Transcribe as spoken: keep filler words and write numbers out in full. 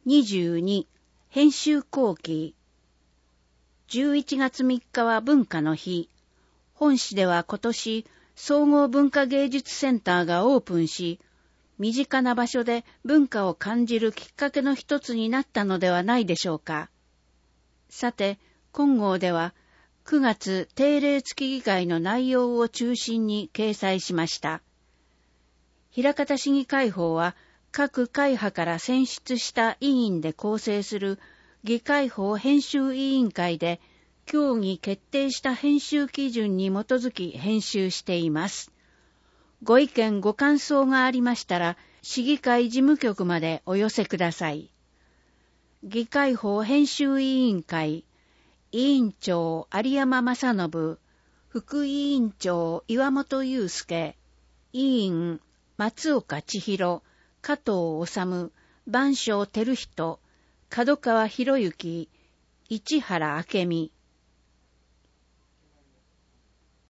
にじゅうに編集後期。じゅういちがつみっかは文化の日。本市では今年総合文化芸術センターがオープンし、身近な場所で文化を感じるきっかけの一つになったのではないでしょうか。さて、今号ではくがつ定例月議会の内容を中心に掲載しました。枚方市議会報は各会派から選出した委員で構成する議会報編集委員会で協議決定した編集基準に基づき編集しています。ご意見ご感想がありましたら市議会事務局までお寄せください。議会報編集委員会委員長有山正信、副委員長岩本裕介、委員松岡千尋、加藤治、番匠照人、角川博之、市原明美、